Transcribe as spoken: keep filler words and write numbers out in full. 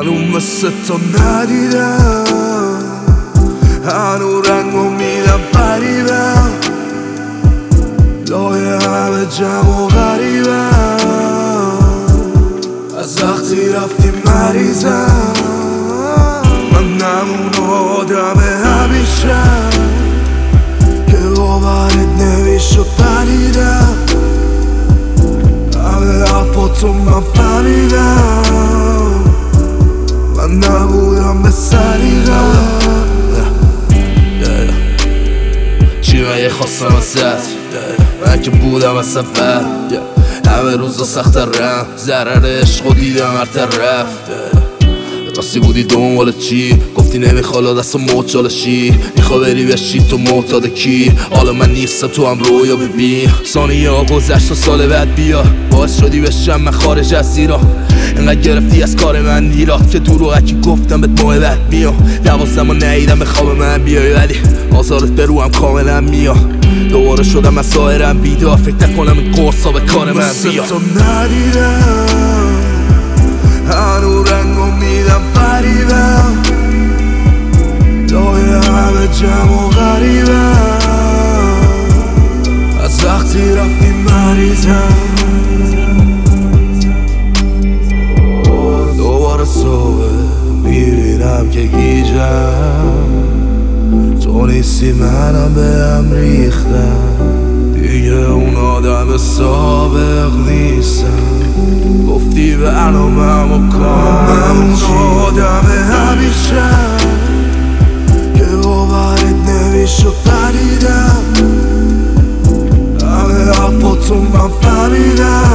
هنو مثل تو ندیدم، هنو رنگو میدم پریبم، لای همه جمع و غریبم. از وقتی رفتی مریضم، من نمون آدم همیشم که باورت نمیشد پریدم. همه حرفاتو من فهمیدم، من نبودم به سلیقم. چی من یه خواستم ازت، من که بودم از سفر. همه روزا سخت رم، ضرر عشق و دیدم هر طرف. راستی بودی دنبال چی؟ گفتی نمیخوالا دست و موچالشی، میخوا بری بشی تو معتاد کی؟ حالا من نیستم تو هم رویا ببین. ثانیه ها گذشت و سال بعد بیا، باعث شدی بشم من خارج از ایران. اینقدر گرفتی از کار من نیراد که دروغکی گفتم بهت ماه بعد میام. دوازدم و نیدم به خواب من بیای، ولی آزارت به روم کاملا میاد. دوباره شدم از سایرم بیدار، فکر نکنم این قرصا به کار من بیاد. تو ندیدم، هنو رنگو میدم پریبم، لای همه جمع و غریبم. از وقتی رفتی مریضم، دوباره صبح میبینم که گیجم. تو نیستی منم به هم ریختم، دیگه اون آدم سابق نیستم. گفتی برنامم و کارم اون آدم همیشم که باورت نمیشد پریدم. همه حرفاتو من فهمیدم،